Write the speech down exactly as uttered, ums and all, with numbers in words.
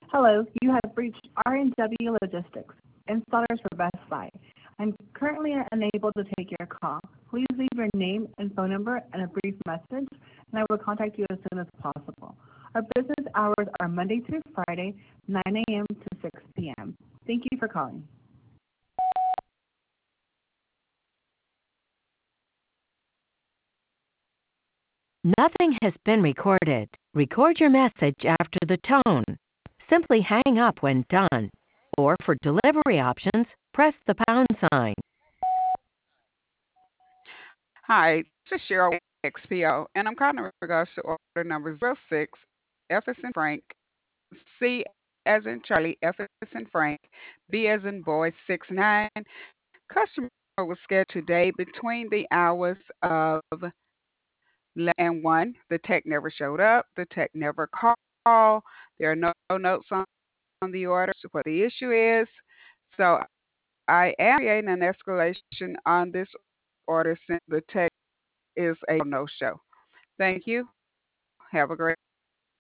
Hello, you have reached R and W Logistics, installers for Best Buy. I'm currently unable to take your call. Please leave your name and phone number and a brief message, and I will contact you as soon as possible. Our business hours are Monday through Friday, nine a m to six p m Thank you for calling. Nothing has been recorded. Record your message after the tone. Simply hang up when done. Or for delivery options, press the pound sign. Hi, this is Cheryl with X P O, and I'm calling in regards to order number zero six, F as in Frank, C as in Charlie, F as in Frank, B as in boy, six nine. Customer was scheduled today between the hours of eleven and one. The tech never showed up. The tech never called. There are no notes on, on the order. So what the issue is. So I am creating an escalation on this order since the tech is a no-show. Thank you. Have a great